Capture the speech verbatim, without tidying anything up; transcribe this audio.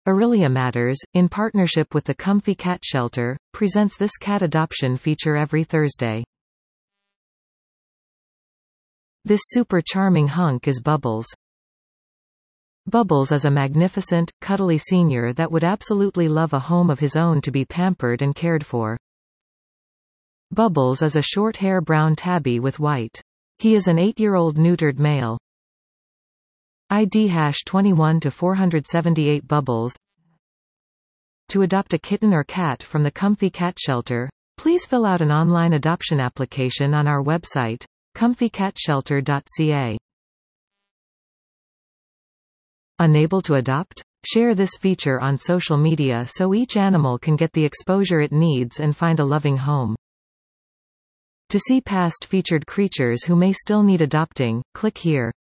Aurelia Matters, in partnership with the Comfy Cat Shelter, presents this cat adoption feature every Thursday. This super charming hunk is Bubbles. Bubbles is a magnificent, cuddly senior that would absolutely love a home of his own to be pampered and cared for. Bubbles is a short-hair brown tabby with white. He is an eight-year-old neutered male. I D hash twenty-one to four seventy-eight Bubbles. To adopt a kitten or cat from the Comfy Cat Shelter, please fill out an online adoption application on our website, comfy cat shelter dot c a. Unable to adopt? Share this feature on social media so each animal can get the exposure it needs and find a loving home. To see past featured creatures who may still need adopting, click here.